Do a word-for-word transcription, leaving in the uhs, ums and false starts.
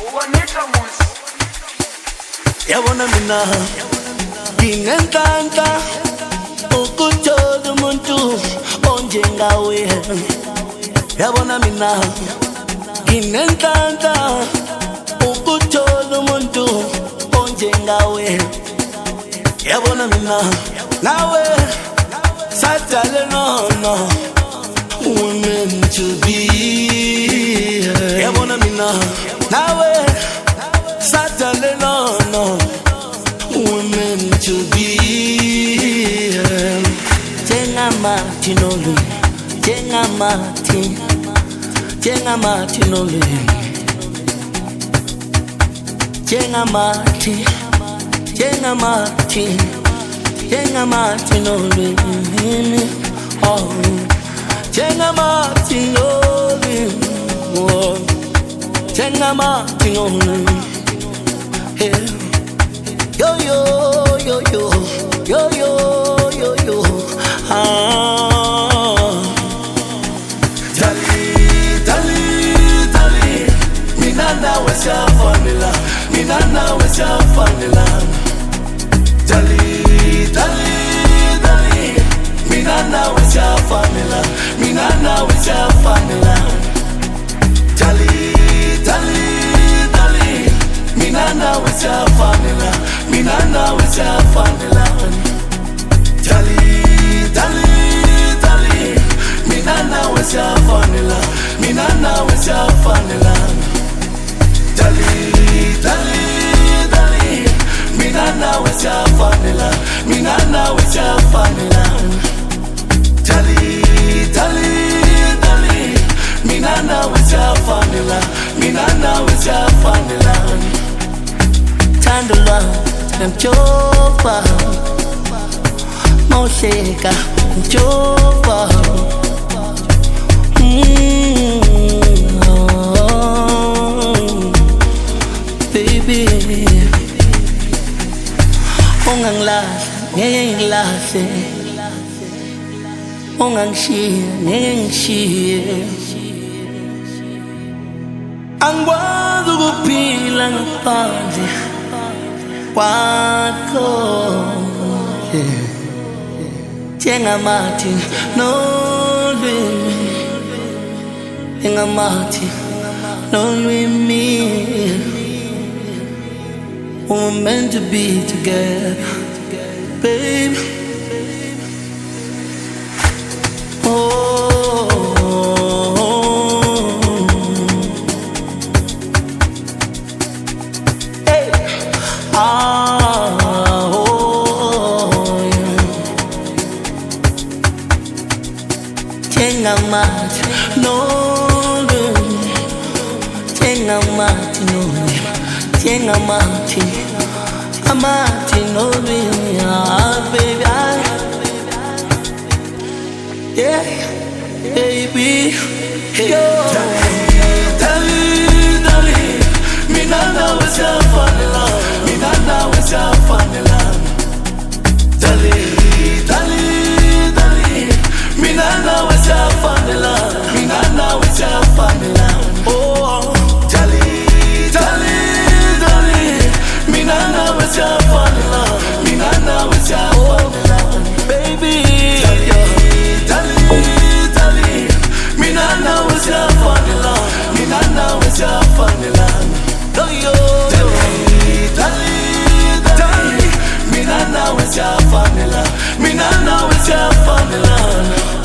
Yabona mina nginenhlanhla ukuthola umuntu onjengawe. Yabona mina nginenhlanhla ukuthola umuntu onjengawe. Yabona mina nawe sadale no no we're meant to be. Yabona mina nawe sadale no no we're meant to be. Jengamati nolu, jengamati, jengamati nolu, jengamati, jengamati, jengamati nolu, oh, jengamati nolu, oh, jengamati nolu, yeah. Yo yo yo yo yo yo yo yo ah Dali dali dali minana wesha vanilla minana wesha vanilla Dali dali dali minana wesha vanilla minana wesha vanilla Dali dali dali minana wesha vanilla minana wesha vanilla Dali dali dali minana wesha vanilla minana wesha vanilla Dali dali dali minana wesha vanilla minana wesha vanilla Dali dali dali minana wesha vanilla minana wesha vanilla Tandula mchopa Mosheka mchopa mm, oh, baby Ongang las, ngeng lase Ongang shie, ngeng shie Angwazu kupila ngaphandle kwakho Jengamati nolwimi Jengamati nolwimi We're meant to be together, babe. Oh, hey, ah, oh, Jengamati nolwimi Jengamati nolwimi Jengamati Amati no baby, ah baby, ah, yeah, baby, yo. Dali, dali, minana wesha vanilla, minana wesha vanilla. Dali, dali, dali, minana wesha vanilla, minana wesha vanilla. Oh, dali, dali, dali, minana wesha vanilla, minana wesha vanilla, baby. Dali, dali, minana wesha vanilla, minana wesha vanilla. Oh yo, dali, dali, minana wesha vanilla, minana wesha vanilla.